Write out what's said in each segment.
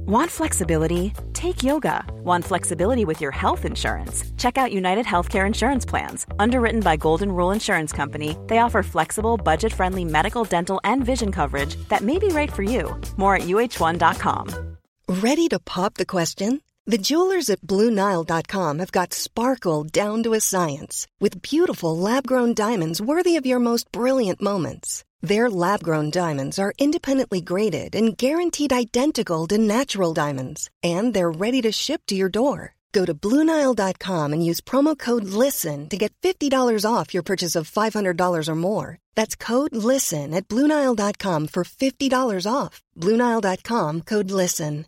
Want flexibility? Take yoga. Want flexibility with your health insurance? Check out United Healthcare Insurance Plans. Underwritten by Golden Rule Insurance Company, they offer flexible, budget-friendly medical, dental, and vision coverage that may be right for you. More at uh1.com. Ready to pop the question? The jewelers at BlueNile.com have got sparkle down to a science with beautiful lab-grown diamonds worthy of your most brilliant moments. Their lab-grown diamonds are independently graded and guaranteed identical to natural diamonds, and they're ready to ship to your door. Go to BlueNile.com and use promo code LISTEN to get $50 off your purchase of $500 or more. That's code LISTEN at BlueNile.com for $50 off. BlueNile.com, code LISTEN.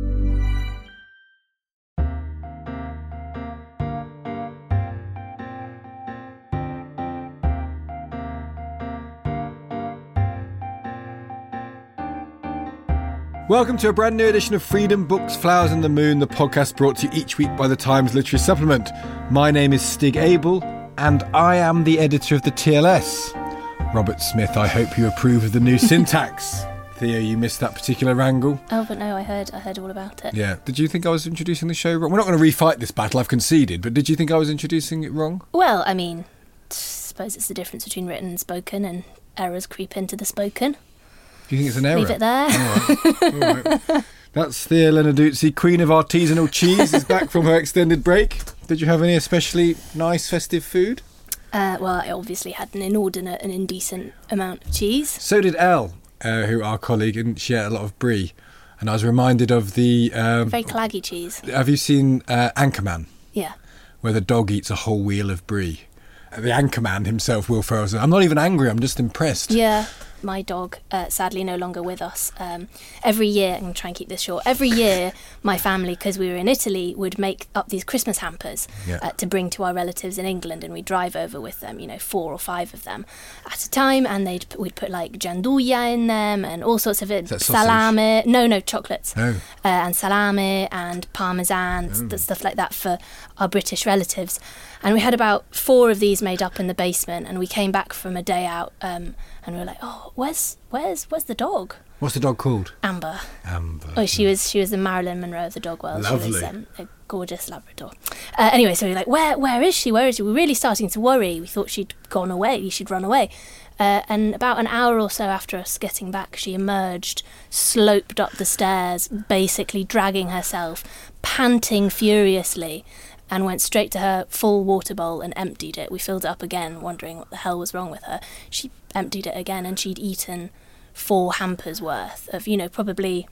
Welcome to a brand new edition of Freedom Books, Flowers and the Moon, the podcast brought to you each week by the Times Literary Supplement. My name is Stig Abel, and I am the editor of the TLS. Robert Smith, I hope you approve of the new syntax. Theo, you missed that particular wrangle. Oh, but no, I heard all about it. Yeah. Did you think I was introducing the show wrong? We're not going to refight this battle, I've conceded, but did you think I was introducing it wrong? Well, I mean, I suppose it's the difference between written and spoken, and errors creep into the spoken. Do you think it's an error? Leave it there. All right. That's Thea Lenarduzzi, Queen of Artisanal Cheese, is back from her extended break. Did you have any especially nice festive food? Well, I obviously had an inordinate and indecent amount of cheese. So did Elle, who our colleague, and she ate a lot of brie. And I was reminded of the... very claggy cheese. Have you seen Anchorman? Yeah. Where the dog eats a whole wheel of brie. The Anchorman himself, Will Ferrell, said, I'm not even angry, I'm just impressed. Yeah. My dog, sadly no longer with us. Every year, I'm going to try and keep this short, every year my family, because we were in Italy, would make up these Christmas hampers to bring to our relatives in England, and we'd drive over with them, 4 or 5 of them at a time, and we'd put like gianduja in them and all sorts of it, salame, no chocolates, and salame and parmesan, stuff like that for our British relatives. And we had about 4 of these made up in the basement, and we came back from a day out, and we were like, oh, where's the dog? What's the dog called? Amber. Amber. Oh, she was the Marilyn Monroe of the dog world. Lovely. She was a gorgeous Labrador. Anyway, so we were like, where is she? Where is she? We were really starting to worry. We thought she'd gone away. She'd run away. And about an hour or so after us getting back, she emerged, sloped up the stairs, basically dragging herself, panting furiously, and went straight to her full water bowl and emptied it. We filled it up again, wondering what the hell was wrong with her. She emptied it again, and she'd eaten 4 hampers worth of, probably,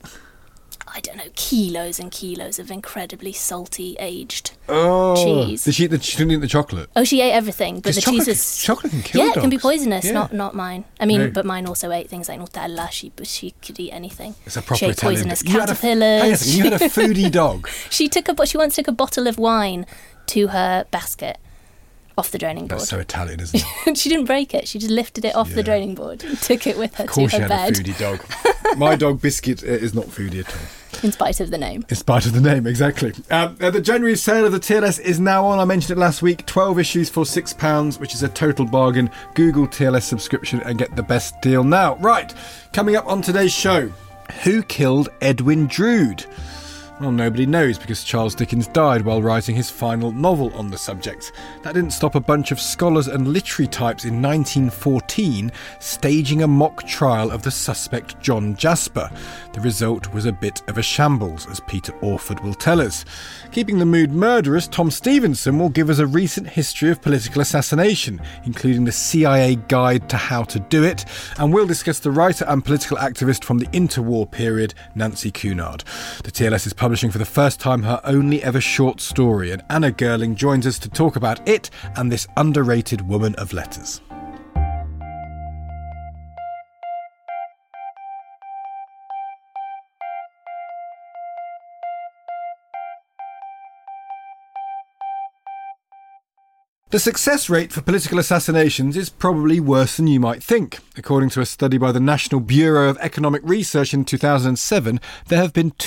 I don't know, kilos and kilos of incredibly salty, aged cheese. She didn't eat the chocolate? Oh, she ate everything, but the cheese was... Chocolate can kill dogs. It can be poisonous, yeah. not mine. I mean, But mine also ate things like Nutella. She could eat anything. It's a proper she ate Italian... poisonous caterpillars. You had a foodie dog. She once took a bottle of wine to her basket off the draining board. That's so Italian, isn't it? She didn't break it. She just lifted it off the draining board and took it with her to her bed. Of course she had a foodie dog. My dog, Biscuit, is not foodie at all. In spite of the name. In spite of the name, exactly. The January sale of the TLS is now on. I mentioned it last week. 12 issues for £6, which is a total bargain. Google TLS subscription and get the best deal now. Right, coming up on today's show. Who killed Edwin Drood? Well, nobody knows because Charles Dickens died while writing his final novel on the subject. That didn't stop a bunch of scholars and literary types in 1914 staging a mock trial of the suspect John Jasper. The result was a bit of a shambles, as Peter Orford will tell us. Keeping the mood murderous, Tom Stevenson will give us a recent history of political assassination, including the CIA Guide to How to Do It, and we'll discuss the writer and political activist from the interwar period, Nancy Cunard. The TLS is publishing for the first time her only ever short story, and Anna Gerling joins us to talk about it and this underrated woman of letters. The success rate for political assassinations is probably worse than you might think. According to a study by the National Bureau of Economic Research in 2007, there have been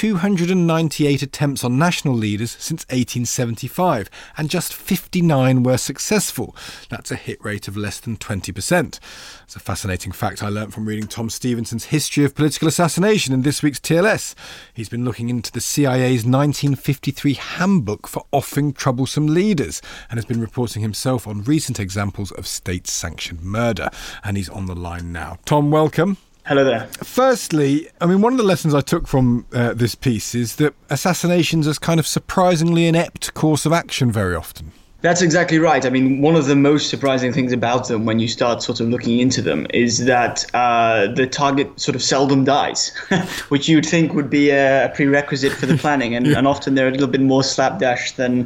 298 attempts on national leaders since 1875, and just 59 were successful. That's a hit rate of less than 20%. It's a fascinating fact I learnt from reading Tom Stevenson's History of Political Assassination in this week's TLS. He's been looking into the CIA's 1953 handbook for offing troublesome leaders, and has been reporting himself on recent examples of state-sanctioned murder. And he's on the line now. Tom, welcome. Hello there. Firstly, one of the lessons I took from this piece is that assassinations is kind of surprisingly inept course of action very often. That's exactly right. One of the most surprising things about them when you start sort of looking into them is that the target sort of seldom dies, which you'd think would be a prerequisite for the planning. And often they're a little bit more slapdash than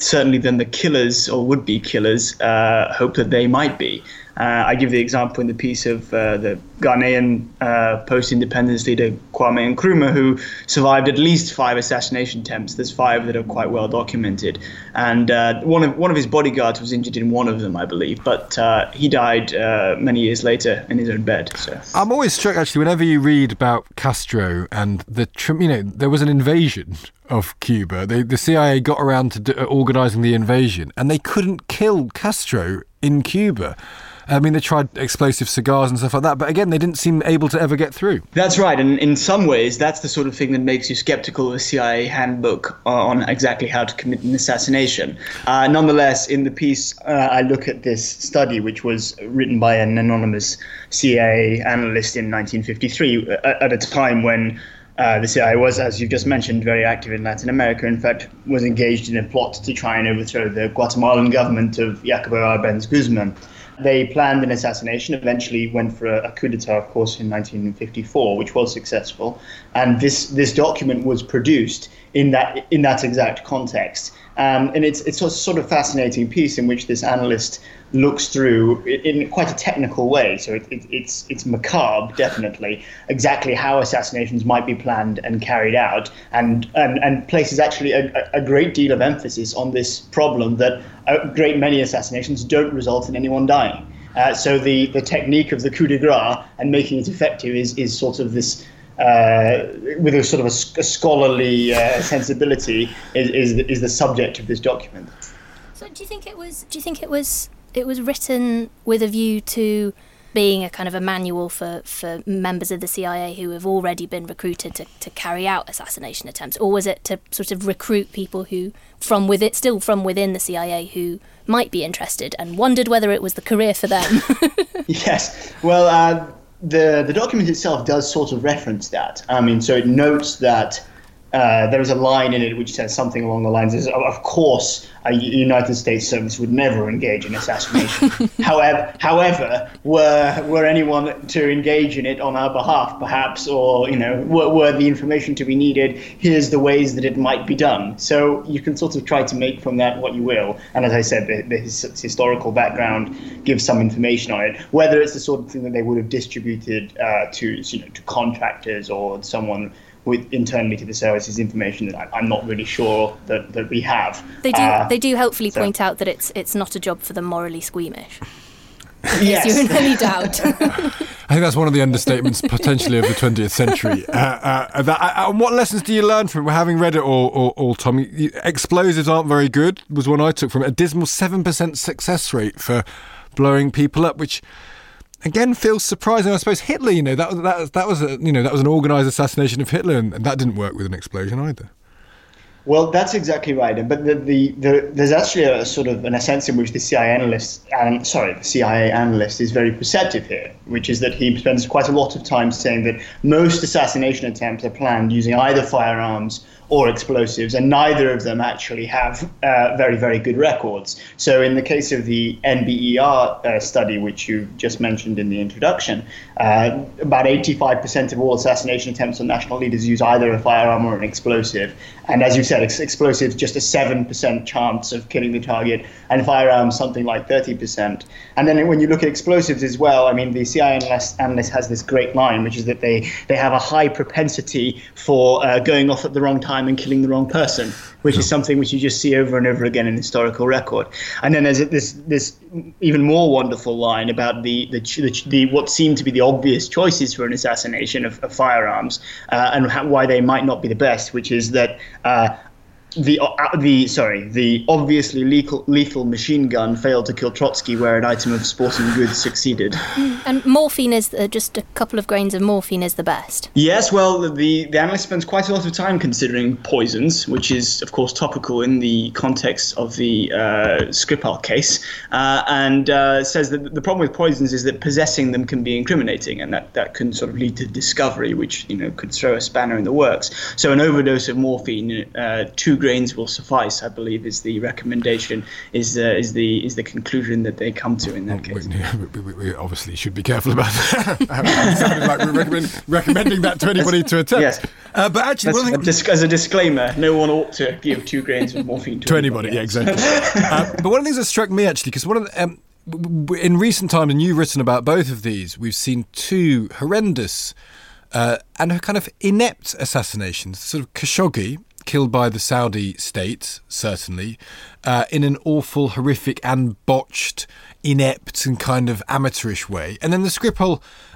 the killers or would-be killers hope that they might be. I give the example in the piece of the Ghanaian post-independence leader Kwame Nkrumah, who survived at least 5 assassination attempts. There's 5 that are quite well documented, and one of his bodyguards was injured in one of them, I believe, but he died many years later in his own bed. So I'm always struck, actually, whenever you read about Castro and there was an invasion of Cuba. The CIA got around to organising the invasion, and they couldn't kill Castro in Cuba. They tried explosive cigars and stuff like that, but again, they didn't seem able to ever get through. That's right, and in some ways, that's the sort of thing that makes you skeptical of a CIA handbook on exactly how to commit an assassination. Nonetheless, in the piece, I look at this study, which was written by an anonymous CIA analyst in 1953, at a time when the CIA was, as you've just mentioned, very active in Latin America. In fact, was engaged in a plot to try and overthrow the Guatemalan government of Jacobo Arbenz Guzman. They planned an assassination, eventually went for a coup d'etat, of course, in 1954, which was successful. And this document was produced in that exact context. And it's a sort of fascinating piece in which this analyst looks through in quite a technical way. So it's macabre, definitely, exactly how assassinations might be planned and carried out, and places actually a great deal of emphasis on this problem that a great many assassinations don't result in anyone dying. So the technique of the coup de grace and making it effective is sort of this, with a sort of a scholarly sensibility, is the subject of this document. So do you think it was written with a view to being a kind of a manual for members of the CIA who have already been recruited to carry out assassination attempts, or was it to sort of recruit people who from within the CIA who might be interested and wondered whether it was the career for them? Yes. Well, the document itself does sort of reference that. So it notes that there is a line in it which says something along the lines of course, a United States service would never engage in assassination. However, were anyone to engage in it on our behalf, perhaps, or were the information to be needed, here's the ways that it might be done. So you can sort of try to make from that what you will. And as I said, the historical background gives some information on it. Whether it's the sort of thing that they would have distributed to contractors or someone internally to the services, information that I'm not really sure that we have. They do helpfully point out that it's not a job for the morally squeamish. Yes. You're in any doubt. I think that's one of the understatements potentially of the 20th century. And what lessons do you learn from having read it all, Tom? Explosives aren't very good was one I took from it. A dismal 7% success rate for blowing people up, which again feels surprising. I suppose Hitler, that was an organised assassination of Hitler, and that didn't work with an explosion either. Well, that's exactly right. But there's actually a sort of a sense in which the CIA analyst is very perceptive here, which is that he spends quite a lot of time saying that most assassination attempts are planned using either firearms or explosives, and neither of them actually have very, very good records. So in the case of the NBER study, which you just mentioned in the introduction, about 85% of all assassination attempts on national leaders use either a firearm or an explosive. And as you said, said, explosives just a 7% chance of killing the target, and firearms something like 30%. And then when you look at explosives as well, I mean, the CIA analyst has this great line, which is that they have a high propensity for going off at the wrong time and killing the wrong person, which is something which you just see over and over again in historical record. And then there's this even more wonderful line about the what seem to be the obvious choices for an assassination of firearms and why they might not be the best, which is that the obviously lethal machine gun failed to kill Trotsky, where an item of sporting goods succeeded. And morphine is just a couple of grains of morphine is the best. Yes, well, the analyst spends quite a lot of time considering poisons, which is, of course, topical in the context of the Skripal case, and says that the problem with poisons is that possessing them can be incriminating, and that can sort of lead to discovery, which could throw a spanner in the works. So an overdose of morphine, 2 grains will suffice, I believe, is the recommendation, is the conclusion that they come to in that case. We obviously should be careful about that. It sounded like we're recommending that to anybody to attempt. Yes. But actually, as a disclaimer, no one ought to give 2 grains of morphine to anybody. Yeah, exactly. But one of the things that struck me, actually, because one of the, in recent times, and you've written about both of these, we've seen 2 horrendous and kind of inept assassinations. Sort of Khashoggi, killed by the Saudi state, certainly, in an awful, horrific and botched, inept and kind of amateurish way. And then the Skripal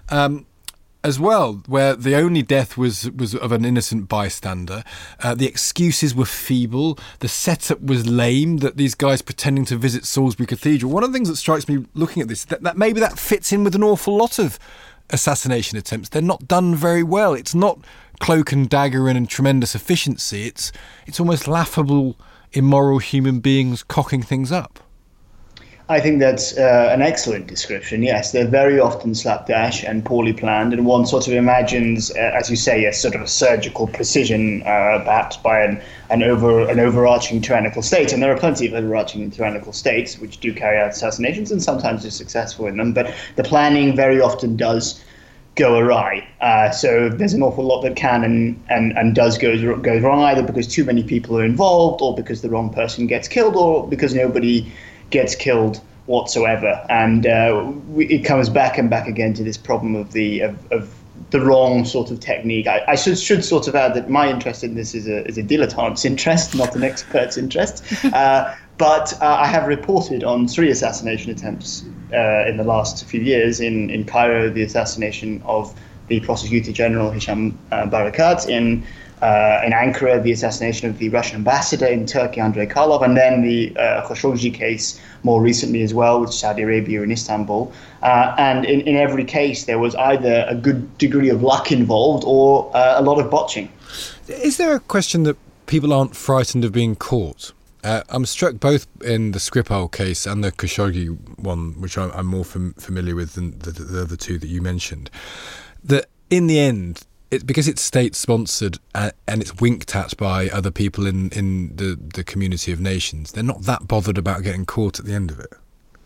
as well, where the only death was of an innocent bystander. The excuses were feeble. The setup was lame, that these guys pretending to visit Salisbury Cathedral. One of the things that strikes me looking at this, that maybe that fits in with an awful lot of assassination attempts. They're not done very well. It's not cloak and dagger and tremendous efficiency. It's almost laughable, immoral human beings cocking things up. I think that's an excellent description. Yes, they're very often slapdash and poorly planned, and one sort of imagines, as you say, a sort of a surgical precision backed by an overarching tyrannical state. And there are plenty of overarching tyrannical states which do carry out assassinations and sometimes are successful in them. But the planning very often does go awry. So there's an awful lot that can and does go wrong, either because too many people are involved, or because the wrong person gets killed, or because nobody gets killed whatsoever. And it comes back and back again to this problem of the wrong sort of technique. I should sort of add that my interest in this is a dilettante's interest, not an expert's interest. But I have reported on 3 assassination attempts in the last few years. In Cairo, the assassination of the Prosecutor General Hisham Barakat, in Ankara, the assassination of the Russian ambassador in Turkey, Andrei Karlov, and then the Khashoggi case more recently as well, with Saudi Arabia in Istanbul. And in every case, there was either a good degree of luck involved or a lot of botching. Is there a question that people aren't frightened of being caught? I'm struck both in the Skripal case and the Khashoggi one, which I'm more familiar with than the other 2 that you mentioned, that in the end, because it's state-sponsored and it's winked at by other people in the community of nations, they're not that bothered about getting caught at the end of it.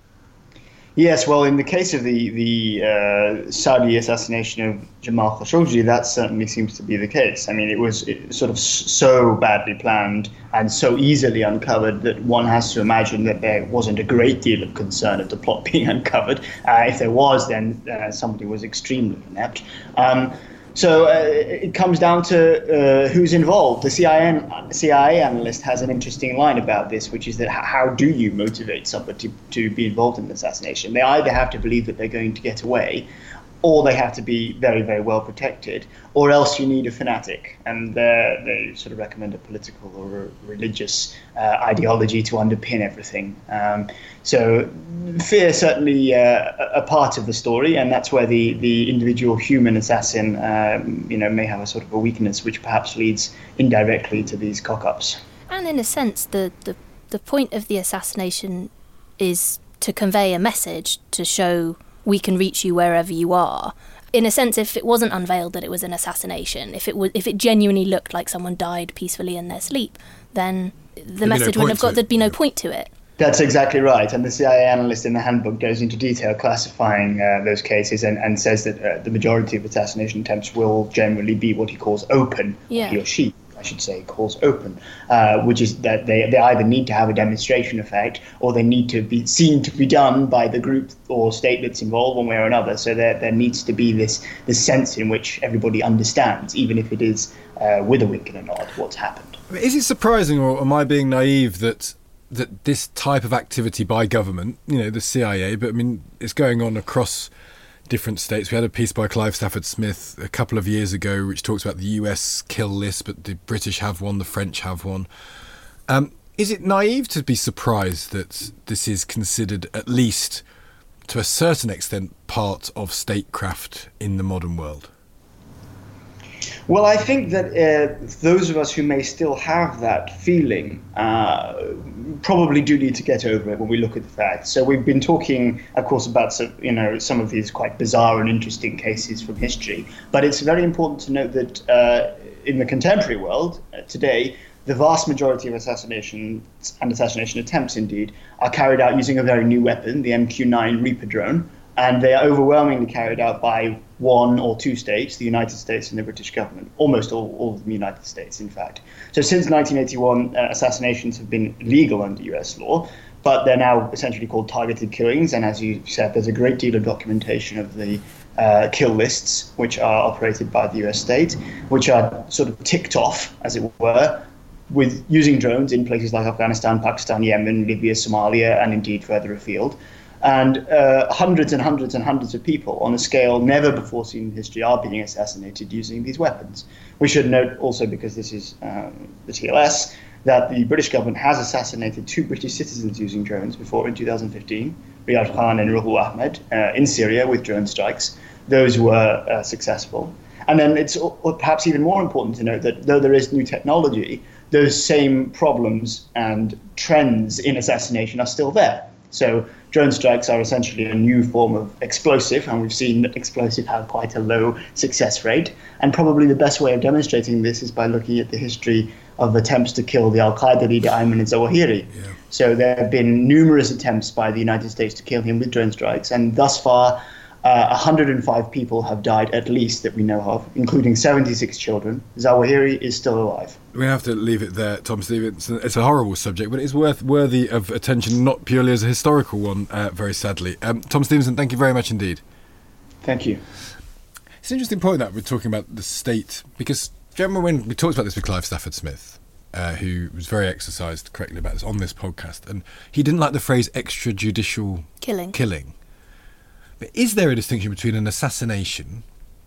Yes, well, in the case of the Saudi assassination of Jamal Khashoggi, that certainly seems to be the case. I mean, it was sort of so badly planned and so easily uncovered that one has to imagine that there wasn't a great deal of concern of the plot being uncovered. If there was, then somebody was extremely inept. So it comes down to who's involved. The CIA analyst has an interesting line about this, which is that how do you motivate somebody to be involved in an assassination? They either have to believe that they're going to get away, or they have to be very, very well protected, or else you need a fanatic. And they sort of recommend a political or a religious ideology to underpin everything. So fear certainly a part of the story, and that's where the individual human assassin may have a sort of a weakness, which perhaps leads indirectly to these cock-ups. And in a sense, the point of the assassination is to convey a message, to show we can reach you wherever you are. In a sense, if it wasn't unveiled that it was an assassination, if it genuinely looked like someone died peacefully in their sleep, then the message wouldn't have got, there'd be no point to it. That's exactly right. And the CIA analyst in the handbook goes into detail classifying those cases and says that the majority of assassination attempts will generally be what he calls open, he or she. I should say, calls open, which is that they either need to have a demonstration effect or they need to be seen to be done by the group or state that's involved one way or another. So there needs to be this sense in which everybody understands, even if it is with a wink and a nod, what's happened. Is it surprising, or am I being naive, that this type of activity by government, the CIA, but I mean, it's going on across different states? We had a piece by Clive Stafford Smith a couple of years ago which talks about the US kill list, but the British have one, the French have one. Is it naive to be surprised that this is considered, at least to a certain extent, part of statecraft in the modern world? Well, I think that those of us who may still have that feeling probably do need to get over it when we look at the facts. So we've been talking, of course, about some of these quite bizarre and interesting cases from history. But it's very important to note that in the contemporary world today, the vast majority of assassinations and assassination attempts, indeed, are carried out using a very new weapon, the MQ-9 Reaper drone. And they are overwhelmingly carried out by one or two states, the United States and the British government, almost all of the United States, in fact. So since 1981, assassinations have been legal under US law, but they're now essentially called targeted killings. And as you said, there's a great deal of documentation of the kill lists, which are operated by the US state, which are sort of ticked off, as it were, with using drones in places like Afghanistan, Pakistan, Yemen, Libya, Somalia, and indeed further afield. And hundreds and hundreds and hundreds of people on a scale never before seen in history are being assassinated using these weapons. We should note also, because this is the TLS, that the British government has assassinated 2 British citizens using drones before in 2015, Riyad Khan and Ruhul Ahmed, in Syria with drone strikes. Those were successful. And then it's perhaps even more important to note that though there is new technology, those same problems and trends in assassination are still there. So drone strikes are essentially a new form of explosive, and we've seen that explosive have quite a low success rate. And probably the best way of demonstrating this is by looking at the history of attempts to kill the Al-Qaeda leader Ayman al-Zawahiri. Yeah. So there have been numerous attempts by the United States to kill him with drone strikes, and thus far 105 people have died at least that we know of, including 76 children. Zawahiri is still alive. We have to leave it there, Tom Steve. It's a horrible subject, but it's worthy of attention, not purely as a historical one, very sadly. Tom Stevenson, thank you very much indeed. Thank you. It's an interesting point that we're talking about the state, because do you remember when we talked about this with Clive Stafford Smith, who was very exercised correctly about this on this podcast, and he didn't like the phrase extrajudicial killing. But is there a distinction between an assassination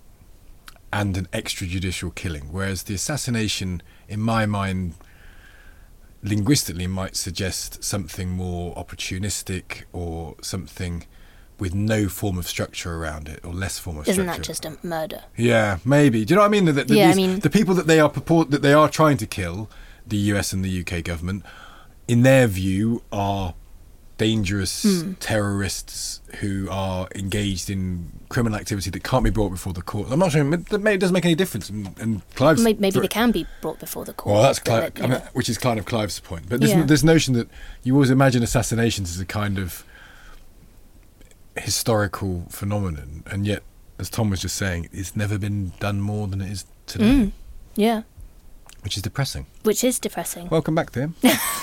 and an extrajudicial killing? Whereas the assassination, in my mind, linguistically might suggest something more opportunistic or something with no form of structure around it, or less form of structure. Isn't that just a murder? Yeah, maybe. Do you know what I mean? The people that they are trying to kill, the US and the UK government, in their view, are dangerous terrorists who are engaged in criminal activity that can't be brought before the court. I'm not sure it doesn't make any difference. And Clive's maybe they can be brought before the court. Well, that's Clive, which is kind of Clive's point. But this notion that you always imagine assassinations as a kind of historical phenomenon, and yet, as Tom was just saying, it's never been done more than it is today. Yeah. Which is depressing. Welcome back, Tim.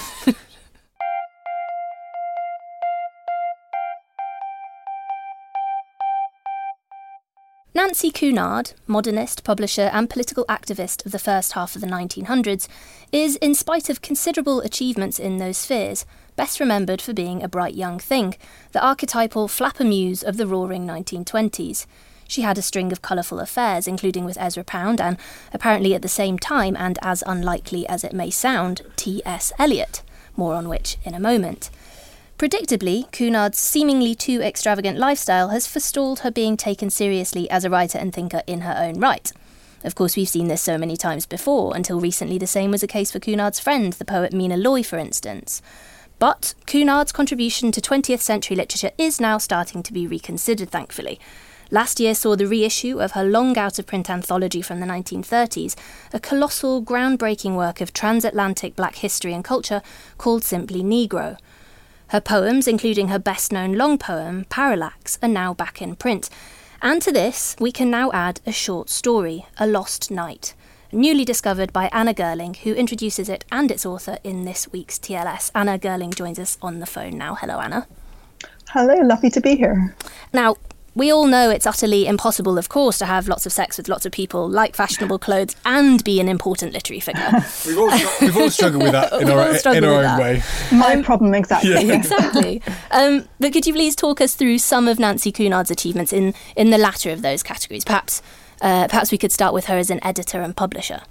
Nancy Cunard, modernist, publisher and political activist of the first half of the 1900s, is, in spite of considerable achievements in those spheres, best remembered for being a bright young thing, the archetypal flapper muse of the roaring 1920s. She had a string of colourful affairs, including with Ezra Pound and, apparently at the same time and as unlikely as it may sound, T.S. Eliot, more on which in a moment. Predictably, Cunard's seemingly too extravagant lifestyle has forestalled her being taken seriously as a writer and thinker in her own right. Of course, we've seen this so many times before. Until recently, the same was the case for Cunard's friend, the poet Mina Loy, for instance. But Cunard's contribution to 20th century literature is now starting to be reconsidered, thankfully. Last year saw the reissue of her long out-of-print anthology from the 1930s, a colossal, groundbreaking work of transatlantic black history and culture called simply Negro. Her poems, including her best-known long poem, Parallax, are now back in print. And to this, we can now add a short story, A Lost Night, newly discovered by Anna Gerling, who introduces it and its author in this week's TLS. Anna Gerling joins us on the phone now. Hello, Anna. Hello, lovely to be here. Now, we all know it's utterly impossible, of course, to have lots of sex with lots of people, like fashionable clothes, and be an important literary figure. We've all struggled with that in our own way. My problem, exactly. Yeah. Exactly. But could you please talk us through some of Nancy Cunard's achievements in the latter of those categories? Perhaps we could start with her as an editor and publisher.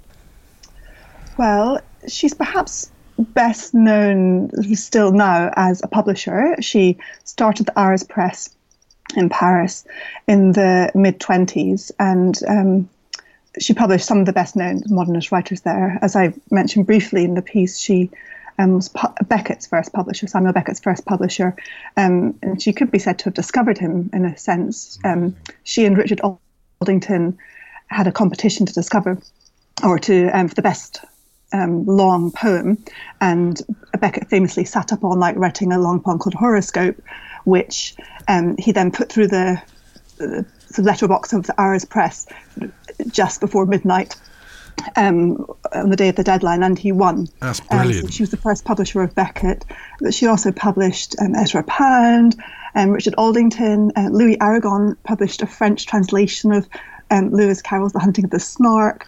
Well, she's perhaps best known still now as a publisher. She started the Arras Press in Paris in the mid-20s, and she published some of the best-known modernist writers there. As I mentioned briefly in the piece, she was Beckett's first publisher, Samuel Beckett's first publisher, and she could be said to have discovered him in a sense. She and Richard Aldington had a competition to discover, or to for the best long poem, and Beckett famously sat up all night writing a long poem called Horoscope, which he then put through the letterbox of the Arras Press just before midnight on the day of the deadline, and he won. That's brilliant. So she was the first publisher of Beckett. But she also published Ezra Pound, Richard Aldington. Louis Aragon published a French translation of Lewis Carroll's The Hunting of the Snark.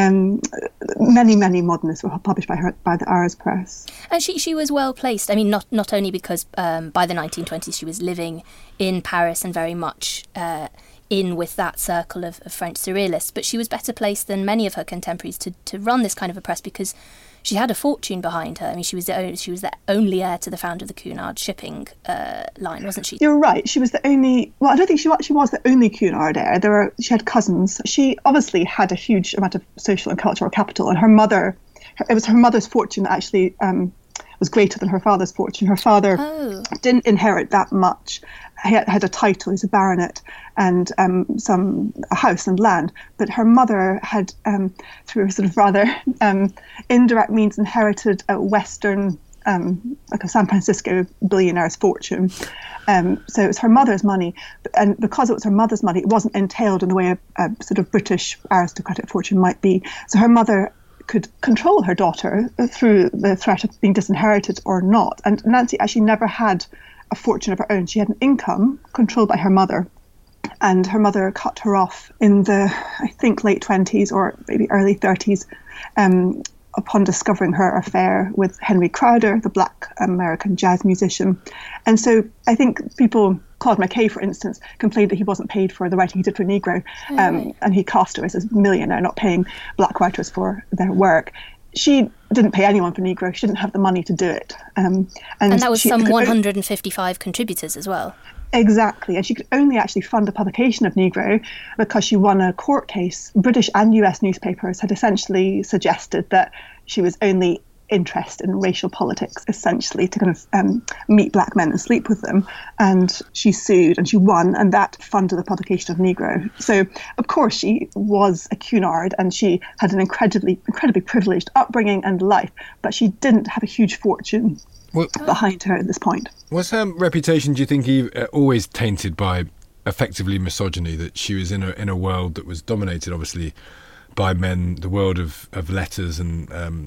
Many modernists were published by the Arras Press. And she was well placed. I mean, not only because by the 1920s she was living in Paris and very much in with that circle of French surrealists, but she was better placed than many of her contemporaries to run this kind of a press because she had a fortune behind her. I mean, she was the only heir to the founder of the Cunard shipping line, wasn't she? You're right. She was the only. Well, I don't think she actually was the only Cunard heir. She had cousins. She obviously had a huge amount of social and cultural capital, and it was her mother's fortune that actually was greater than her father's fortune. Her father didn't inherit that much. He had a title, he was a baronet, and a house and land. But her mother had, through a sort of rather indirect means, inherited a Western, like a San Francisco billionaire's fortune. So it was her mother's money. And because it was her mother's money, it wasn't entailed in the way a sort of British aristocratic fortune might be. So her mother could control her daughter through the threat of being disinherited or not. And Nancy actually never had a fortune of her own. She had an income controlled by her mother, and her mother cut her off in the, I think, late 20s or maybe early 30s upon discovering her affair with Henry Crowder, the Black American jazz musician. And so I think people, Claude McKay, for instance, complained that he wasn't paid for the writing he did for Negro, and he cast her as a millionaire, not paying black writers for their work. She didn't pay anyone for Negro. She didn't have the money to do it. And that was some 155 contributors as well. Exactly. And she could only actually fund the publication of Negro because she won a court case. British and US newspapers had essentially suggested that she was only interested in racial politics, essentially, to kind of meet black men and sleep with them. And she sued and she won, and that funded the publication of Negro. So, of course, she was a Cunard and she had an incredibly privileged upbringing and life, but she didn't have a huge fortune behind her at this point. Was her reputation, do you think, always tainted by effectively misogyny, that she was in a world that was dominated, obviously, by men, the world of letters and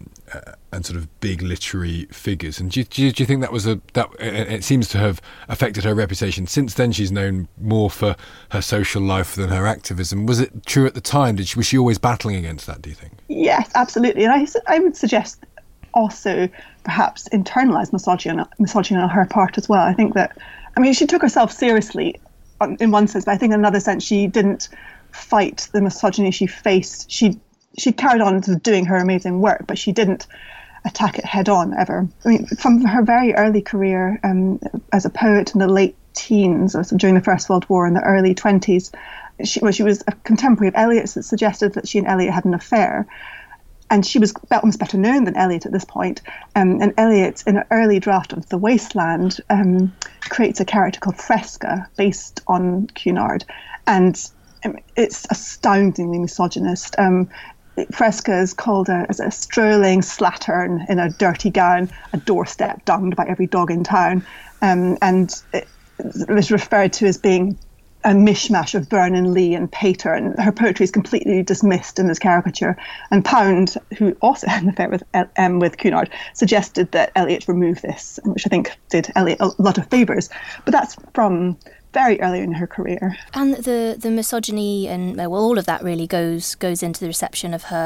sort of big literary figures? And do you think that was it seems to have affected her reputation? Since then, she's known more for her social life than her activism. Was it true at the time? Was she always battling against that, do you think? Yes, absolutely. And I would suggest also perhaps internalised misogyny on her part as well. I think that, she took herself seriously in one sense, but I think in another sense she didn't fight the misogyny she faced. She carried on doing her amazing work, but she didn't attack it head on ever. From her very early career as a poet in the late teens, or during the First World War in the early 20s, she was a contemporary of Eliot's that suggested that she and Eliot had an affair. And she was almost better known than Eliot at this point. And Eliot, in an early draft of The Wasteland, creates a character called Fresca based on Cunard. And it's astoundingly misogynist. Fresca is called as a strolling slattern in a dirty gown, a doorstep dunged by every dog in town. And it was referred to as being a mishmash of Vernon Lee and Pater, and her poetry is completely dismissed in this caricature. And Pound, who also had an affair with Cunard, suggested that Eliot remove this, which I think did Eliot a lot of favours. But that's from very early in her career. And the misogyny and all of that really goes into the reception of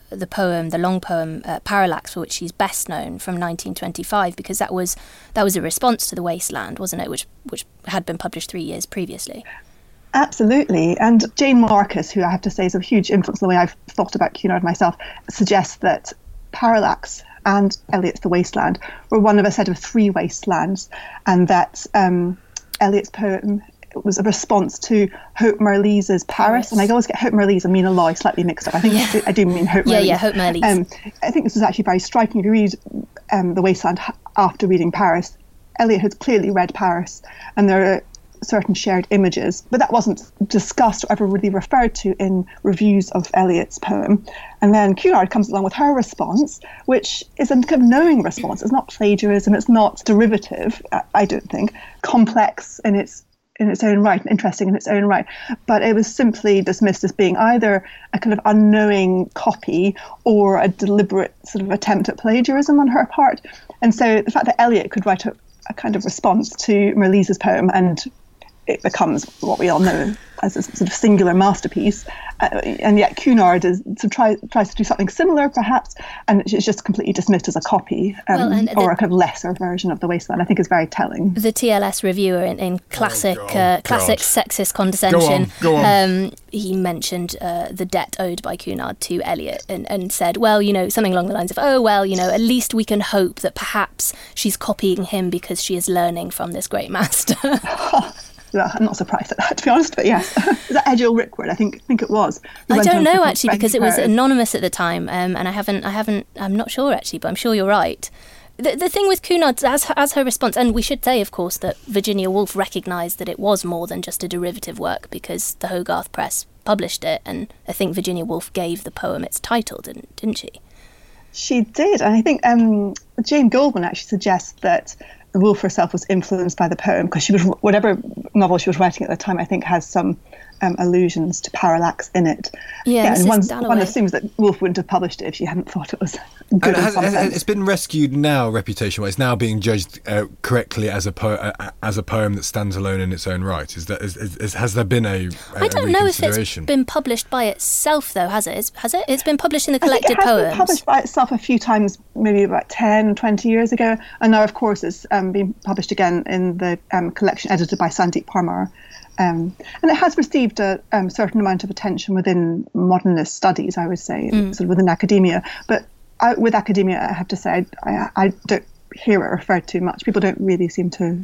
the long poem Parallax, for which she's best known, from 1925, because that was a response to The Wasteland, wasn't it, which had been published 3 years previously. Absolutely. And Jane Marcus, who I have to say is a huge influence on the way I've thought about Cunard myself, suggests that Parallax and Eliot's The Wasteland were one of a set of three wastelands, and that Eliot's poem was a response to Hope Mirrlees's Paris. And I always get Hope Mirrlees and Mina Loy slightly mixed up. I think I do mean Hope Mirrlees. Yeah, Hope Mirrlees. I think this is actually very striking. If you read The Wasteland after reading Paris, Eliot had clearly read Paris, and there are certain shared images, but that wasn't discussed or ever really referred to in reviews of Eliot's poem. And then Cunard comes along with her response, which is a kind of knowing response. It's not plagiarism, it's not derivative, I don't think, complex in its own right, interesting in its own right, but it was simply dismissed as being either a kind of unknowing copy or a deliberate sort of attempt at plagiarism on her part. And so the fact that Eliot could write a kind of response to Mirrlees's poem, and it becomes what we all know as a sort of singular masterpiece, and yet Cunard tries to do something similar, perhaps, and it's just completely dismissed as a copy, or a kind of lesser version of The Wasteland. I think is very telling. The TLS reviewer in classic sexist condescension, go on. He mentioned the debt owed by Cunard to Eliot, and said, well, something along the lines of, at least we can hope that perhaps she's copying him because she is learning from this great master. Well, I'm not surprised at that, to be honest, but yes. Is that Edgell Rickword? I think it was. I don't know, actually, because it was anonymous at the time, and I'm not sure, actually, but I'm sure you're right. The thing with Cunard, as her response, and we should say, of course, that Virginia Woolf recognised that it was more than just a derivative work, because the Hogarth Press published it, and I think Virginia Woolf gave the poem its title, didn't she? She did, and I think Jane Goldman actually suggests that Woolf herself was influenced by the poem, because whatever novel she was writing at the time, I think, has some allusions to Parallax in it. And one assumes that Woolf wouldn't have published it if she hadn't thought it was good. It's been rescued now, reputation-wise. It's now being judged correctly as a poem that stands alone in its own right. Has there been a I don't know if it's been published by itself, though, has it? Has it? It's been published in the collected poems. It has been published by itself a few times, maybe about 10, 20 years ago, and now, of course, it's being published again in the collection edited by Sandeep Parmar. And it has received a certain amount of attention within modernist studies, I would say, sort of within academia. But with academia, I have to say, I don't hear it referred to much. People don't really seem to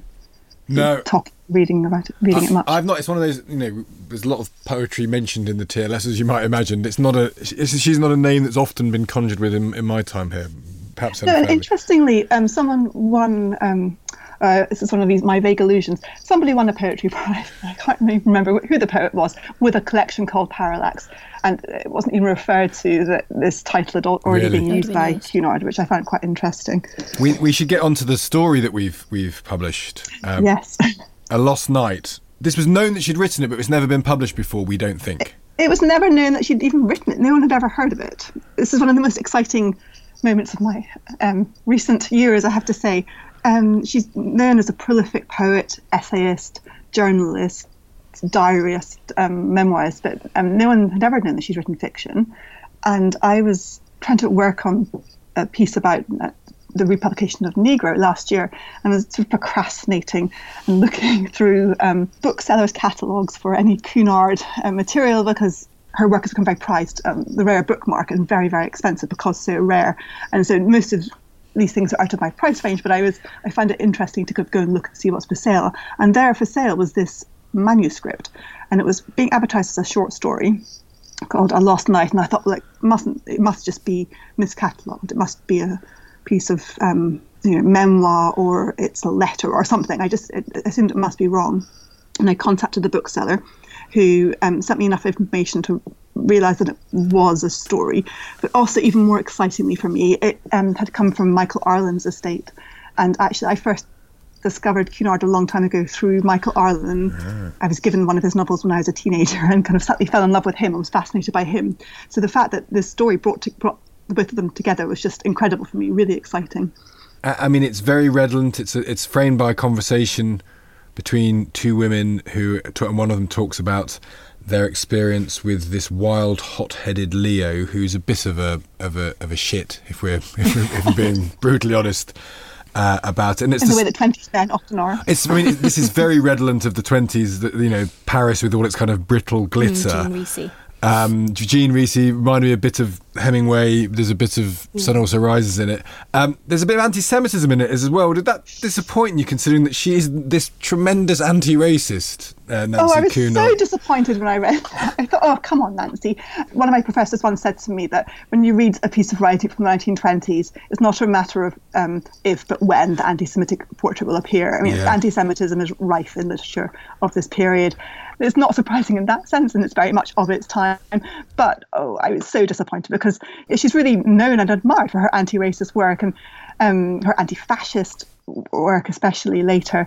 reading it much. I've not. It's one of those. There's a lot of poetry mentioned in the TLS, as you might imagine. She's not a name that's often been conjured with in my time here. Perhaps. No, and interestingly, someone won. This is one of my vague illusions. Somebody won a poetry prize. I can't even remember who the poet was, with a collection called Parallax, and it wasn't even referred to that this title had already been used by Cunard, which I found quite interesting. We should get onto the story that we've published. Yes, A Lost Night. This was known that she'd written it, but it's never been published before. We don't think it was never known that she'd even written it. No one had ever heard of it. This is one of the most exciting moments of my recent years, I have to say. She's known as a prolific poet, essayist, journalist, diarist, memoirist, but no one had ever known that she'd written fiction. And I was trying to work on a piece about the republication of Negro last year, and I was sort of procrastinating and looking through booksellers' catalogues for any Cunard material, because her work has become very prized, the rare book market, and very, very expensive because so rare. And so most of these things are out of my price range, but I found it interesting to go and look and see what's for sale. And there for sale was this manuscript, and it was being advertised as a short story called A Lost Night. And I thought, well, it must just be miscatalogued. It must be a piece of memoir, or it's a letter or something. I assumed it must be wrong. And I contacted the bookseller, who sent me enough information to realise that it was a story. But also, even more excitingly for me, it had come from Michael Arlen's estate. And actually, I first discovered Cunard a long time ago through Michael Arlen. I was given one of his novels when I was a teenager and kind of suddenly fell in love with him. I was fascinated by him. So the fact that this story brought the both of them together was just incredible for me, really exciting. I mean, it's very redolent. It's framed by a conversation between two women and one of them talks about their experience with this wild, hot-headed Leo, who's a bit of a shit, if we're being brutally honest about it. And it's in the way that 20s men often are. This is very redolent of the 20s. Paris with all its kind of brittle glitter. Jean Rhys. Jean Rhys reminded me a bit of Hemingway. There's a bit of Sun Also Rises in it. There's a bit of anti-Semitism in it as well. Did that disappoint you, considering that she is this tremendous anti-racist, Nancy I was Cunard? so disappointed when I read that. I thought, oh, come on, Nancy. One of my professors once said to me that when you read a piece of writing from the 1920s, it's not a matter of if, but when the anti-Semitic portrait will appear. I mean, anti-Semitism is rife in literature of this period. It's not surprising in that sense, and it's very much of its time. But, I was so disappointed because she's really known and admired for her anti-racist work and her anti-fascist work, especially later.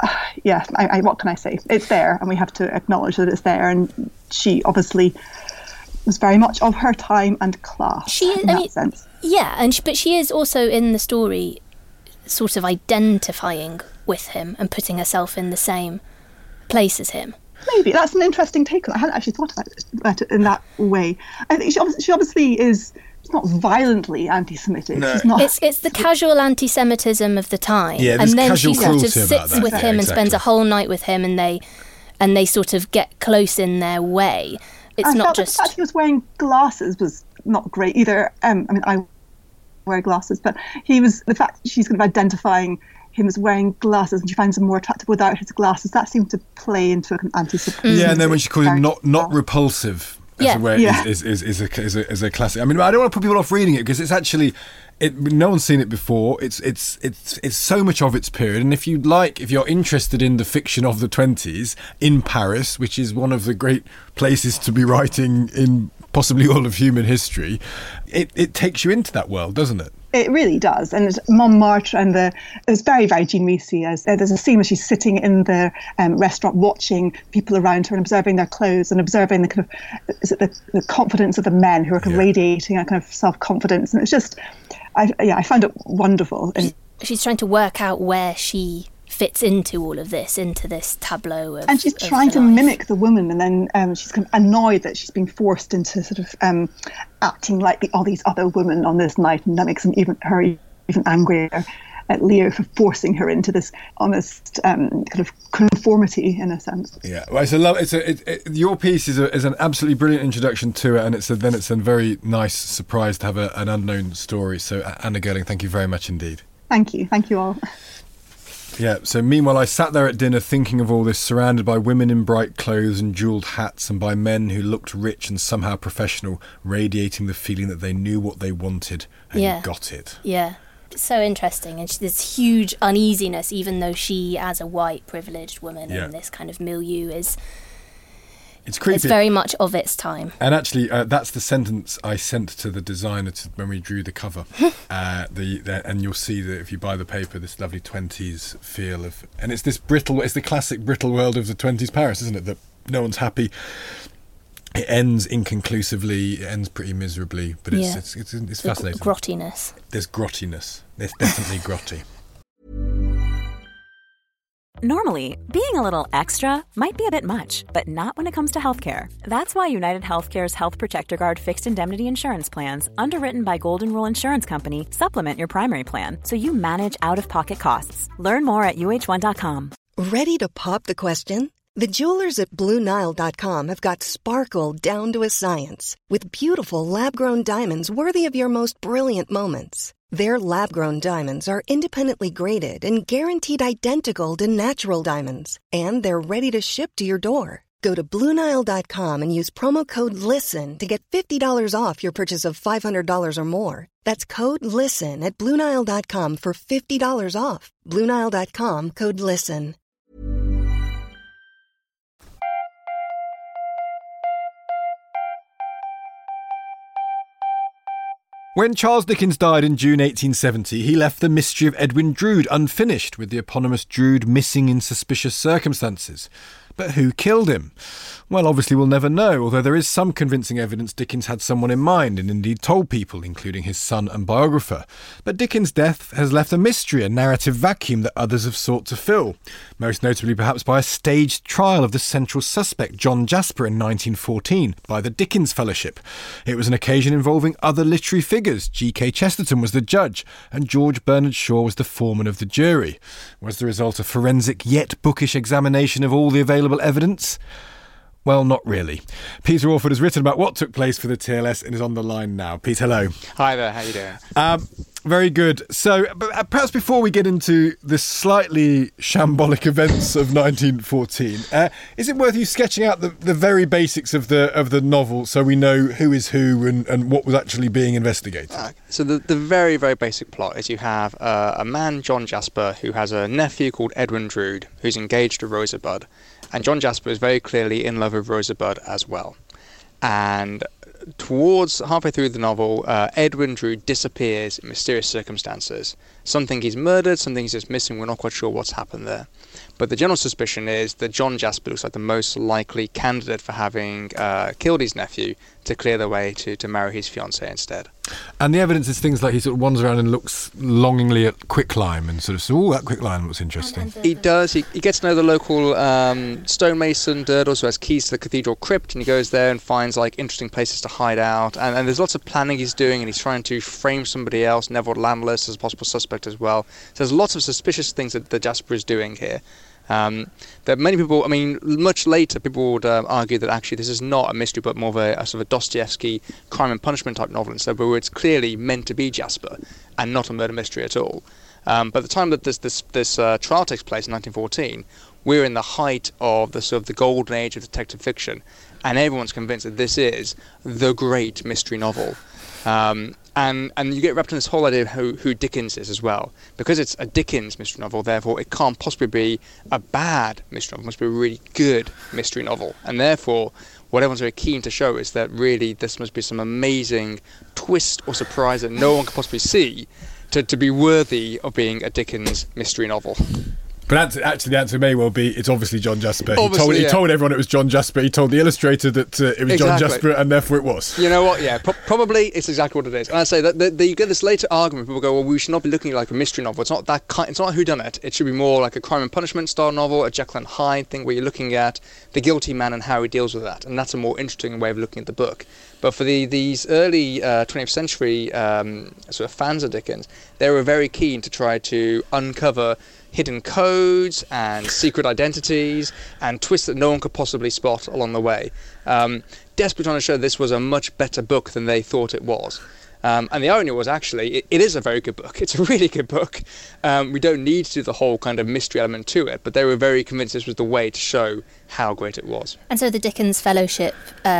What can I say? It's there, and we have to acknowledge that it's there. And she obviously was very much of her time and class in that sense. Yeah, but she is also in the story sort of identifying with him and putting herself in the same place as him. Maybe that's an interesting take on it. I hadn't actually thought about it in that way. I think she obviously is. She's not violently anti-Semitic. No. She's not. It's the casual anti-Semitism of the time, and then she sort of cruelty about sits that. with him and spends a whole night with him, and they sort of get close in their way. It's not just the fact he was wearing glasses was not great either. I wear glasses, but the fact that she's kind of identifying him as wearing glasses and she finds him more attractive without his glasses, that seemed to play into an anti-Semitic. Yeah, and then when she calls him not repulsive, as a way, is a classic. I mean, I don't want to put people off reading it because it's actually, no one's seen it before. It's so much of its period, and if you're interested in the fiction of the 20s in Paris, which is one of the great places to be writing in possibly all of human history, it takes you into that world, doesn't it? It really does. And Montmartre and it's very, very Jean Rhys. There's a scene where she's sitting in the restaurant watching people around her and observing their clothes and observing the kind of, the confidence of the men who are kind of radiating a kind of self-confidence. And it's just, I found it wonderful. And she's trying to work out where she fits into all of this, into this tableau of. And she's trying to mimic the woman, and then she's kind of annoyed that she's been forced into sort of acting like all these other women on this night, and that makes her even angrier at Leo for forcing her into this honest kind of conformity in a sense. Yeah, well, your piece is an absolutely brilliant introduction to it, and it's a very nice surprise to have an unknown story. So Anna Gerling, thank you very much indeed. Thank you all. Yeah, so meanwhile I sat there at dinner thinking of all this, surrounded by women in bright clothes and jewelled hats and by men who looked rich and somehow professional, radiating the feeling that they knew what they wanted and got it. Yeah, it's so interesting, and this huge uneasiness, even though she, as a white privileged woman in this kind of milieu, it's creepy. It's very much of its time. And actually, that's the sentence I sent to the designer when we drew the cover. And you'll see that if you buy the paper, this lovely 20s feel of... And it's the classic brittle world of the 20s Paris, isn't it? That no one's happy. It ends inconclusively, it ends pretty miserably, but it's fascinating. Grottiness. There's grottiness. There's definitely grotty. Normally, being a little extra might be a bit much, but not when it comes to healthcare. That's why United Healthcare's Health Protector Guard fixed indemnity insurance plans, underwritten by Golden Rule Insurance Company, supplement your primary plan so you manage out-of-pocket costs. Learn more at uh1.com. Ready to pop the question? The jewelers at BlueNile.com have got sparkle down to a science with beautiful lab-grown diamonds worthy of your most brilliant moments. Their lab-grown diamonds are independently graded and guaranteed identical to natural diamonds. And they're ready to ship to your door. Go to BlueNile.com and use promo code LISTEN to get $50 off your purchase of $500 or more. That's code LISTEN at BlueNile.com for $50 off. BlueNile.com, code LISTEN. When Charles Dickens died in June 1870, he left The Mystery of Edwin Drood unfinished, with the eponymous Drood missing in suspicious circumstances. But who killed him? Well, obviously we'll never know, although there is some convincing evidence Dickens had someone in mind and indeed told people, including his son and biographer. But Dickens' death has left a mystery, a narrative vacuum that others have sought to fill, most notably perhaps by a staged trial of the central suspect, John Jasper, in 1914, by the Dickens Fellowship. It was an occasion involving other literary figures. G.K. Chesterton was the judge, and George Bernard Shaw was the foreman of the jury. Was the result a forensic yet bookish examination of all the available evidence? Well, not really. Peter Orford has written about what took place for the TLS and is on the line now. Pete, hello. Hi there, how you doing? Very good. So, perhaps before we get into the slightly shambolic events of 1914, is it worth you sketching out the very basics of the novel so we know who is who and what was actually being investigated? So the very, very basic plot is you have a man, John Jasper, who has a nephew called Edwin Drood, who's engaged to Rosebud. And John Jasper is very clearly in love with Rosebud as well. And towards halfway through the novel, Edwin Drood disappears in mysterious circumstances. Some think he's murdered, some think he's just missing. We're not quite sure what's happened there. But the general suspicion is that John Jasper looks like the most likely candidate for having killed his nephew to clear the way to marry his fiancée instead. And the evidence is things like he sort of wanders around and looks longingly at quicklime and sort of says, oh, that quicklime looks interesting. He does. He gets to know the local stonemason, Durdles, who has keys to the cathedral crypt, and he goes there and finds like interesting places to hide out. And there's lots of planning he's doing, and he's trying to frame somebody else, Neville Landless, as a possible suspect as well. So there's lots of suspicious things that Jasper is doing here. That many people, much later, people would argue that actually this is not a mystery, but more of a sort of a Dostoevsky crime and punishment type novel instead, where it's clearly meant to be Jasper and not a murder mystery at all. But at the time that this trial takes place in 1914, we're in the height of the golden age of detective fiction, and everyone's convinced that this is the great mystery novel. And you get wrapped in this whole idea of who Dickens is as well. Because it's a Dickens mystery novel, therefore it can't possibly be a bad mystery novel. It must be a really good mystery novel. And therefore, what everyone's very keen to show is that really this must be some amazing twist or surprise that no one could possibly see to be worthy of being a Dickens mystery novel. But actually, the answer may well be it's obviously John Jasper. Obviously, he told everyone it was John Jasper. He told the illustrator that it was John Jasper, and therefore it was. You know what? Yeah, probably it's exactly what it is. And I say that you get this later argument. People go, well, we should not be looking at like a mystery novel. It's not that kind. It's not whodunit. It should be more like a crime and punishment style novel, a Jekyll and Hyde thing, where you're looking at the guilty man and how he deals with that. And that's a more interesting way of looking at the book. But for these early 20th century sort of fans of Dickens, they were very keen to try to uncover hidden codes and secret identities and twists that no one could possibly spot along the way. Desperately trying to show this was a much better book than they thought it was. And the irony was actually, it is a very good book. It's a really good book. We don't need to do the whole kind of mystery element to it, but they were very convinced this was the way to show how great it was. And so the Dickens Fellowship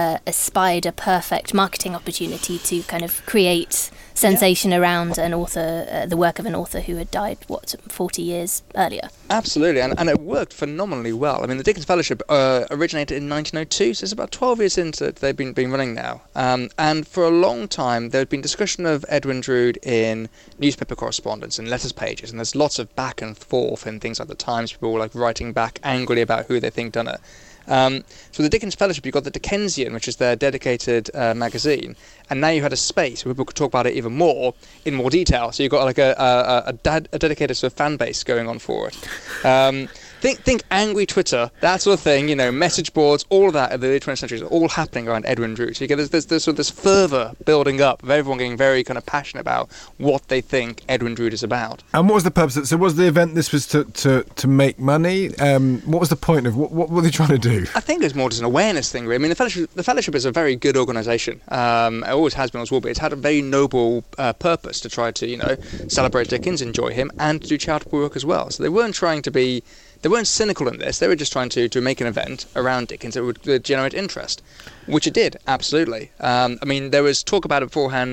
espied a perfect marketing opportunity to kind of create sensation around an author, the work of an author who had died, 40 years earlier. Absolutely, and it worked phenomenally well. I mean, the Dickens Fellowship originated in 1902, so it's about 12 years into it they've been running now. And for a long time, there had been discussion of Edwin Drood in newspaper correspondence and letters pages, and there's lots of back and forth in things like the Times. People were like writing back angrily about who they think done it. So the Dickens Fellowship, you've got the Dickensian, which is their dedicated magazine, and now you had a space where people could talk about it even more, in more detail. So you've got like a dedicated sort of fan base going on for it. Think angry Twitter, that sort of thing, you know, message boards, all of that in the early 20th century is all happening around Edwin Drood. So you get there's sort of this fervour building up of everyone getting very kind of passionate about what they think Edwin Drood is about. And what was the purpose? So was the event, this was to make money? What was the point of, what were they trying to do? I think it was more just an awareness thing, really. I mean, the Fellowship is a very good organisation. It always has been, always will be. It's had a very noble purpose to try to, you know, celebrate Dickens, enjoy him, and to do charitable work as well. So they weren't trying to be... They weren't cynical in this. They were just trying to make an event around Dickens that would generate interest, which it did, absolutely. I mean, there was talk about it beforehand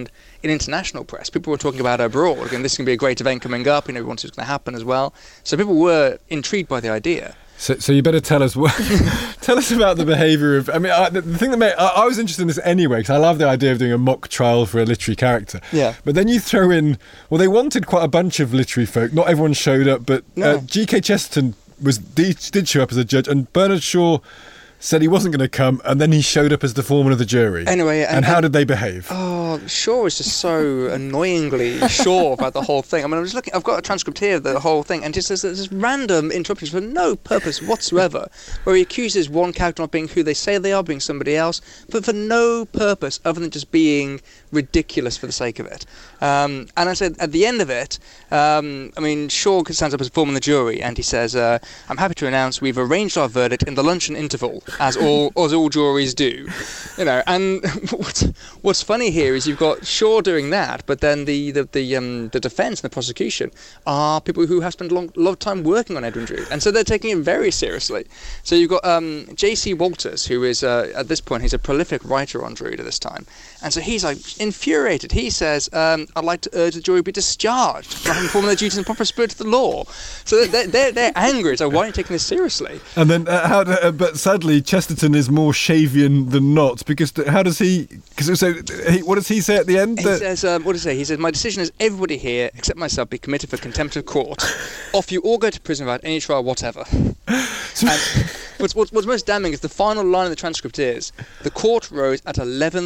in international press. People were talking about it abroad, and this is going to be a great event coming up, and everyone said it's going to happen as well. So people were intrigued by the idea. So you better tell us tell us about the behaviour of. I mean, the thing that I was interested in this anyway, because I love the idea of doing a mock trial for a literary character. Yeah. But then you throw in. Well, they wanted quite a bunch of literary folk. Not everyone showed up, but G.K. Chesterton did show up as a judge, and Bernard Shaw said he wasn't going to come, and then he showed up as the foreman of the jury. Anyway, and how did they behave? Oh, Shaw was just so annoyingly sure about the whole thing. I mean, I was looking. I've got a transcript here of the whole thing, and just there's random interruptions for no purpose whatsoever, where he accuses one character of being who they say they are, being somebody else, but for no purpose other than just being ridiculous for the sake of it. And I said at the end of it, I mean, Shaw stands up as foreman of the jury, and he says, "I'm happy to announce we've arranged our verdict in the luncheon interval." As all juries do, you know. And what's funny here is you've got Shaw doing that, but then the defence and the prosecution are people who have spent a lot of time working on Edwin Drood, and so they're taking it very seriously. So you've got J.C. Walters, who is at this point he's a prolific writer on Drood at this time, and so he's like infuriated. He says, "I'd like to urge the jury be discharged for having performed their duties in the proper spirit of the law." So they're angry. So why are you taking this seriously? And then but sadly, Chesterton is more Shavian than not, because how does he? What does he say at the end? He says, what does he say? He says, "My decision is everybody here except myself be committed for contempt of court. Off you all go to prison without any trial whatever." And what's most damning is the final line of the transcript is, "The court rose at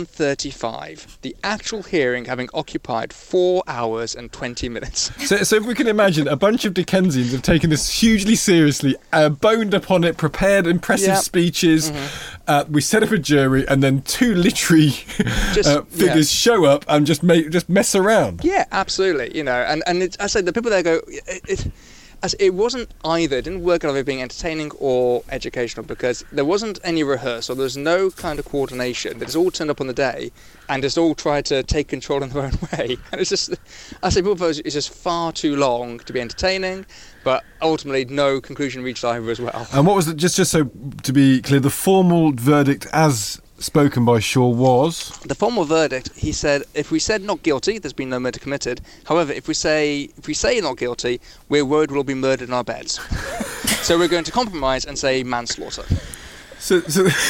11:35, the actual hearing having occupied 4 hours and 20 minutes. So if we can imagine, a bunch of Dickensians have taken this hugely seriously, boned upon it, prepared impressive speeches. Mm-hmm. We set up a jury, and then two literary figures show up and just mess around. Yeah, absolutely. You know, and I say the people there go. It wasn't either. It didn't work out of it being entertaining or educational, because there wasn't any rehearsal. There was no kind of coordination. They just all turned up on the day and just all tried to take control in their own way. And it's just, people thought it's just far too long to be entertaining, but ultimately no conclusion reached either as well. And what was it? Just so to be clear, the formal verdict as spoken by Shaw was? The formal verdict, he said, if we said not guilty, there's been no murder committed. However, if we say not guilty, we're worried we'll be murdered in our beds. So we're going to compromise and say manslaughter. So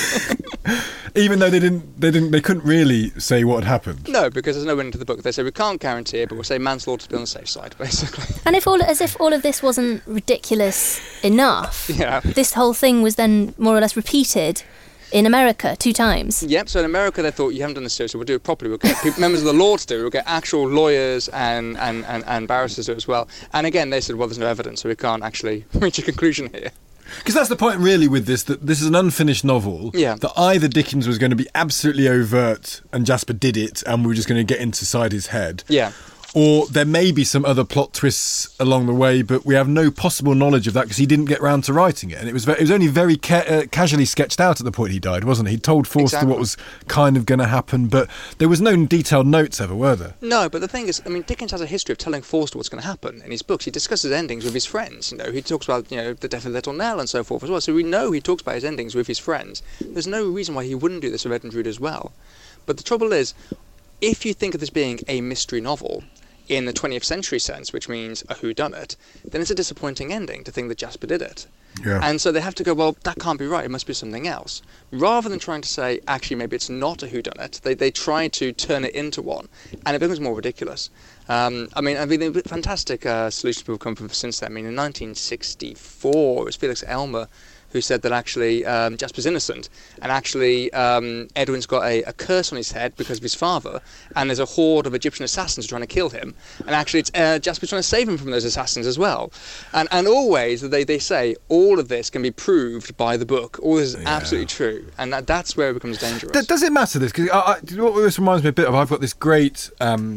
even though they couldn't really say what had happened. No, because there's no end to the book. They say we can't guarantee it, but we'll say manslaughter to be on the safe side, basically. And as if all of this wasn't ridiculous enough, this whole thing was then more or less repeated in America 2 times. Yep, so in America they thought, you haven't done this seriously, we'll do it properly. We'll get members of the law to do it, we'll get actual lawyers and barristers to do it as well. And again, they said, well, there's no evidence, so we can't actually reach a conclusion here. Because that's the point really with this, that this is an unfinished novel, that either Dickens was going to be absolutely overt and Jasper did it and we were just going to get inside his head. Yeah. Or there may be some other plot twists along the way, but we have no possible knowledge of that because he didn't get round to writing it. And it was only very casually sketched out at the point he died, wasn't it? He told Forster what was kind of going to happen, but there was no detailed notes ever, were there? No, but the thing is, I mean, Dickens has a history of telling Forster what's going to happen in his books. He discusses endings with his friends. You know, he talks about, the death of Little Nell and so forth as well. So we know he talks about his endings with his friends. There's no reason why he wouldn't do this with Edwin Drood as well. But the trouble is, if you think of this being a mystery novel, in the 20th century sense, which means a whodunit, then it's a disappointing ending to think that Jasper did it. Yeah. And so they have to go, well, that can't be right, it must be something else. Rather than trying to say, actually, maybe it's not a whodunit, they try to turn it into one, and it becomes more ridiculous. I mean, fantastic solutions people have come from since then. I mean, in 1964, it was Felix Elmer who said that actually Jasper's innocent, and actually Edwin's got a curse on his head because of his father, and there's a horde of Egyptian assassins trying to kill him, and actually it's Jasper's trying to save him from those assassins as well. And always they say all of this can be proved by the book. All this is absolutely true, and that's where it becomes dangerous. Does it matter this? Because what this reminds me a bit of, I've got this great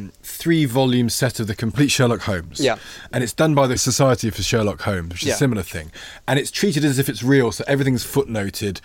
3-volume set of the complete Sherlock Holmes, and it's done by the Society for Sherlock Holmes, which is a similar thing, and it's treated as if it's real. So everything's footnoted,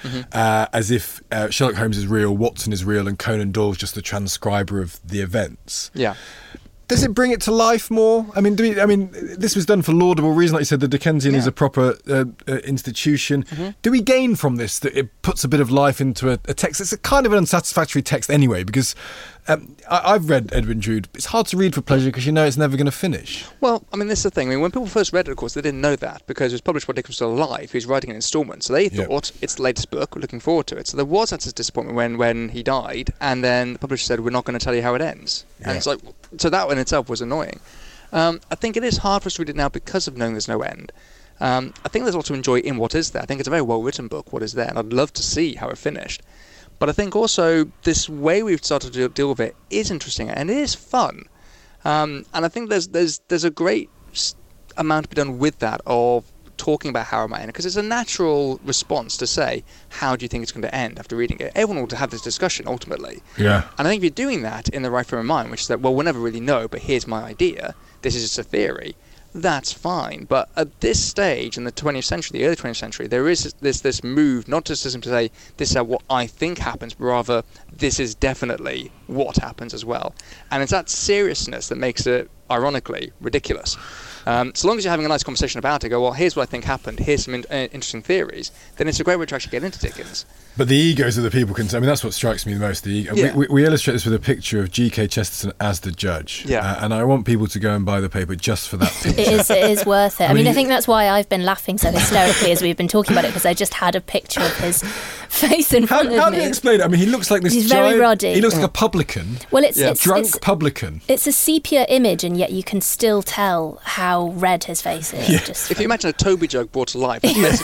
as if Sherlock Holmes is real, Watson is real, and Conan Doyle's just the transcriber of the events. Yeah. Does it bring it to life more? I mean, this was done for laudable reason, like you said. The Dickensian is a proper institution. Do we gain from this that it puts a bit of life into a text? It's a kind of an unsatisfactory text anyway, because I've read Edwin Drood. It's hard to read for pleasure because you know it's never going to finish. Well, I mean, this is the thing. I mean, when people first read it, of course, they didn't know that because it was published while Dickens was still alive. He was writing an instalment. So they thought, it's the latest book, we're looking forward to it. So there was that disappointment when he died, and then the publisher said, we're not going to tell you how it ends. And it's like, so that in itself was annoying. I think it is hard for us to read it now because of knowing there's no end. I think there's a lot to enjoy in what is there. I think it's a very well-written book, what is there, and I'd love to see how it finished. But I think also this way we've started to deal with it is interesting and it is fun. And I think there's a great amount to be done with that of talking about how it might end, because it's a natural response to say, how do you think it's going to end after reading it? Everyone will have this discussion ultimately. Yeah. And I think if you're doing that in the right frame of mind, which is that, well, we'll never really know, but here's my idea, this is just a theory, that's fine. But at this stage in the 20th century, the early 20th century, there is this move, not just to say, this is what I think happens, but rather, this is definitely what happens as well. And it's that seriousness that makes it, ironically, ridiculous. So long as you're having a nice conversation about it, go, well, here's what I think happened, here's some interesting theories, then it's a great way to actually get into Dickens. But the egos of the people concerned, I mean, that's what strikes me the most. The ego. Yeah. We illustrate this with a picture of G.K. Chesterton as the judge. Yeah. And I want people to go and buy the paper just for that picture. It is worth it. I mean, I think that's why I've been laughing so hysterically as we've been talking about it, because I just had a picture of his face in front of me. How do you explain it? I mean, he looks like this He's giant... very ruddy. He looks like a publican. Well, it's drunk publican. It's a sepia image, and yet you can still tell how red his face is. Yeah. Just if you imagine a Toby jug brought to life.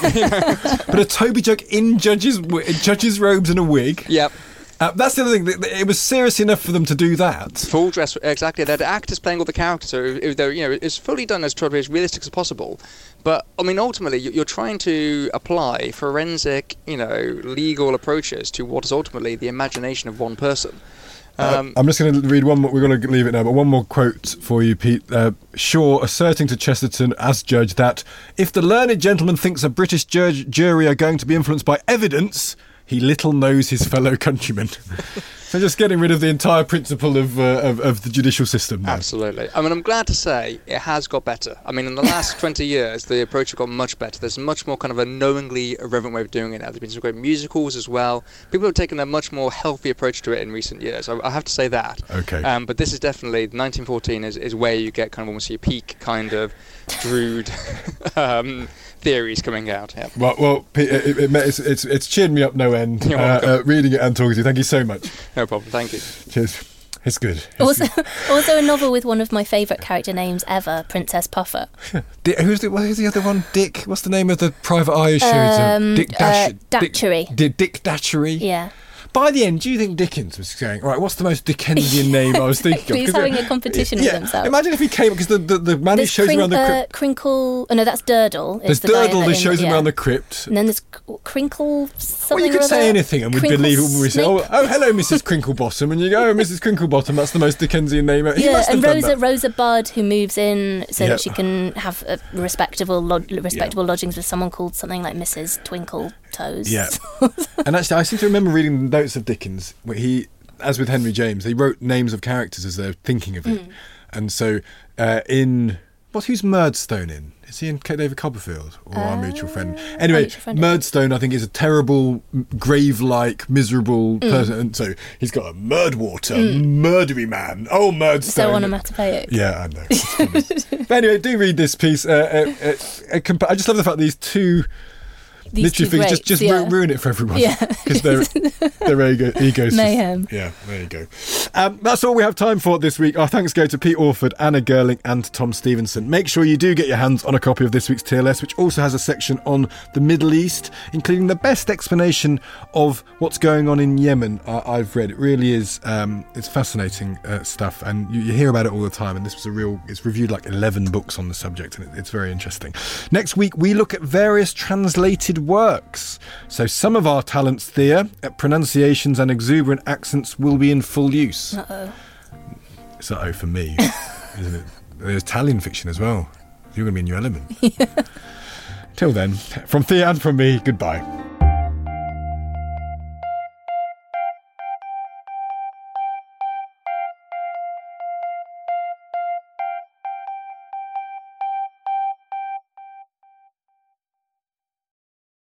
But a Toby jug in judge's robes and a wig. Yep. That's the other thing. It was serious enough for them to do that. Full dress, exactly. They had actors playing all the characters, so it's fully done as realistic as possible. But I mean, ultimately, you're trying to apply forensic, legal approaches to what is ultimately the imagination of one person. I'm just going to read one more. We're going to leave it now, but one more quote for you, Pete. Shaw asserting to Chesterton as judge that if the learned gentleman thinks a British jury are going to be influenced by evidence, he little knows his fellow countrymen. So just getting rid of the entire principle of the judicial system now. Absolutely. I mean, I'm glad to say it has got better. I mean, in the last 20 years, the approach has got much better. There's much more kind of a knowingly irreverent way of doing it now. There's been some great musicals as well. People have taken a much more healthy approach to it in recent years. I have to say that. Okay. But this is definitely, 1914 is where you get kind of almost your peak kind of Drood theories coming out. Yeah. Well, Pete, it's cheered me up no end reading it and talking to you. Thank you so much. No problem. Thank you. Cheers. It's good. Also a novel with one of my favourite character names ever, Princess Puffer. Who's the other one? Dick. What's the name of the private eye shooter? Dick Datchery. Dick Datchery. Yeah. By the end, do you think Dickens was going, right, what's the most Dickensian name I was thinking of? He's having a competition with himself. Imagine if he came, because the man who shows him around the crypt... Crinkle... Oh, no, that's Durdle. There's Durdle that shows him around the crypt. And then there's Crinkle something. Well, you could say anything and we'd believe it when we say, oh, hello, Mrs. Crinklebottom. And you go, oh, Mrs. Crinklebottom, that's the most Dickensian name. He must have done that. Rosa Budd, who moves in so that she can have respectable lodgings with someone called something like Mrs. Twinkle Toes. Yeah. And actually, I seem to remember reading the notes of Dickens where he, as with Henry James, he wrote names of characters as they're thinking of it. And so who's Murdstone in? Is he in David Copperfield or our mutual friend? Anyway, Murdstone, I think, is a terrible, grave-like, miserable person. And so he's got a Murdwater, murdery man. Oh, Murdstone. So onomatopoeic. Yeah, I know. But anyway, do read this piece. I just love the fact these two... literary figures just ruin it for everyone because their egos mayhem. Yeah, there you go. That's all we have time for this week. Our thanks go to Pete Orford, Anna Gerling and Tom Stevenson. Make sure you do get your hands on a copy of this week's TLS, which also has a section on the Middle East, including the best explanation of what's going on in Yemen I've read. It really is it's fascinating stuff, and you hear about it all the time, and this was it's reviewed like 11 books on the subject, and it's very interesting. Next week we look at various translated works. So some of our talents there at pronunciations and exuberant accents will be in full use. It's for me, isn't it? There's Italian fiction as well. You're going to be in your element. Till then, from Thea and from me, goodbye.